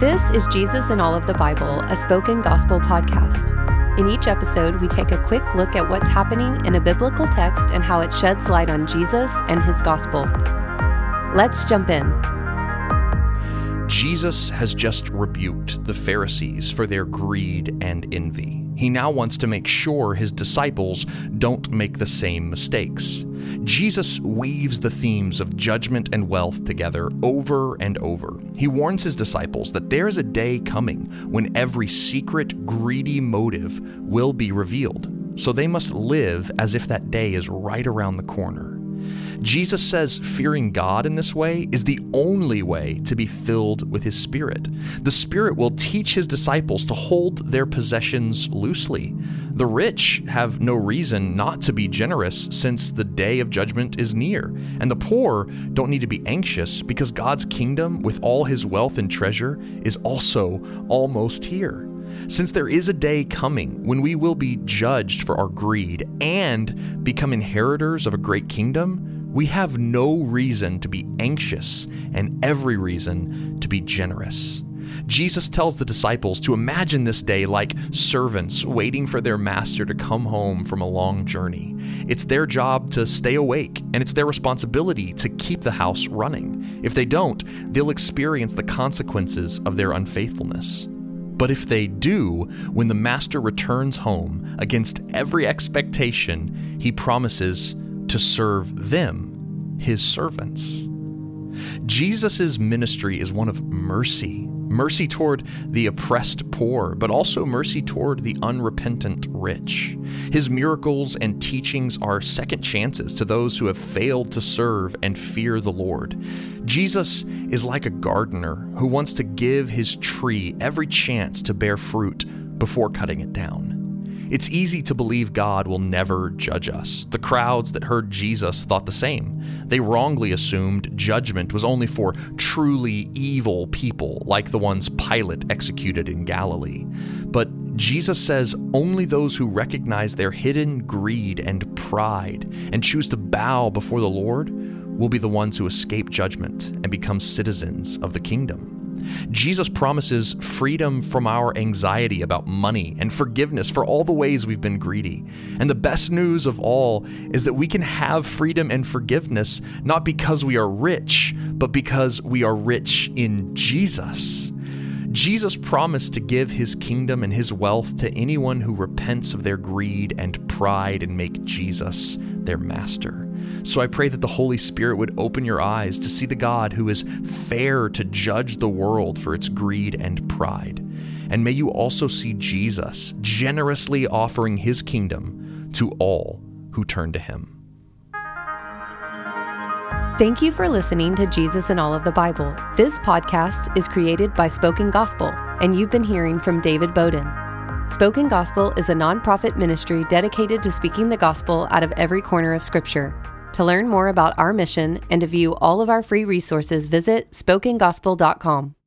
This is Jesus in All of the Bible, a spoken gospel podcast. In each episode, we take a quick look at what's happening in a biblical text and how it sheds light on Jesus and his gospel. Let's jump in. Jesus has just rebuked the Pharisees for their greed and envy. He now wants to make sure his disciples don't make the same mistakes. Jesus weaves the themes of judgment and wealth together over and over. He warns his disciples that there is a day coming when every secret, greedy motive will be revealed. So they must live as if that day is right around the corner. Jesus says fearing God in this way is the only way to be filled with his Spirit. The Spirit will teach his disciples to hold their possessions loosely. The rich have no reason not to be generous since the day of judgment is near. And the poor don't need to be anxious because God's kingdom, with all his wealth and treasure, is also almost here. Since there is a day coming when we will be judged for our greed and become inheritors of a great kingdom, we have no reason to be anxious and every reason to be generous. Jesus tells the disciples to imagine this day like servants waiting for their master to come home from a long journey. It's their job to stay awake, and it's their responsibility to keep the house running. If they don't, they'll experience the consequences of their unfaithfulness. But if they do, when the master returns home against every expectation, he promises to serve them, his servants. Jesus' ministry is one of mercy. Mercy toward the oppressed poor, but also mercy toward the unrepentant rich. His miracles and teachings are second chances to those who have failed to serve and fear the Lord. Jesus is like a gardener who wants to give his tree every chance to bear fruit before cutting it down. It's easy to believe God will never judge us. The crowds that heard Jesus thought the same. They wrongly assumed judgment was only for truly evil people, like the ones Pilate executed in Galilee. But Jesus says only those who recognize their hidden greed and pride and choose to bow before the Lord will be the ones who escape judgment and become citizens of the kingdom. Jesus promises freedom from our anxiety about money and forgiveness for all the ways we've been greedy. And the best news of all is that we can have freedom and forgiveness not because we are rich, but because we are rich in Jesus. Jesus promised to give his kingdom and his wealth to anyone who repents of their greed and pride and make Jesus their master. So I pray that the Holy Spirit would open your eyes to see the God who is fair to judge the world for its greed and pride. And may you also see Jesus generously offering his kingdom to all who turn to him. Thank you for listening to Jesus in All of the Bible. This podcast is created by Spoken Gospel, and you've been hearing from David Bowden. Spoken Gospel is a nonprofit ministry dedicated to speaking the gospel out of every corner of Scripture. To learn more about our mission and to view all of our free resources, visit spokengospel.com.